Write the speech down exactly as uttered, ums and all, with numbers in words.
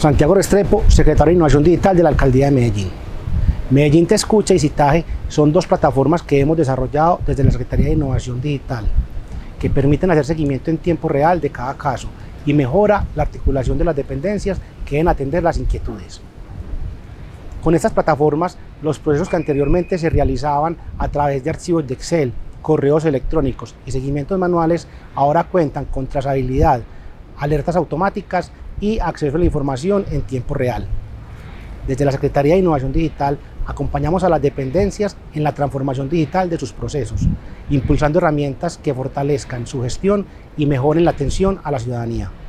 Santiago Restrepo, secretario de Innovación Digital de la Alcaldía de Medellín. Medellín Te Escucha y Citaje son dos plataformas que hemos desarrollado desde la Secretaría de Innovación Digital, que permiten hacer seguimiento en tiempo real de cada caso y mejora la articulación de las dependencias que deben atender las inquietudes. Con estas plataformas, los procesos que anteriormente se realizaban a través de archivos de Excel, correos electrónicos y seguimientos manuales, ahora cuentan con trazabilidad, alertas automáticas y acceso a la información en tiempo real. Desde la Secretaría de Innovación Digital acompañamos a las dependencias en la transformación digital de sus procesos, impulsando herramientas que fortalezcan su gestión y mejoren la atención a la ciudadanía.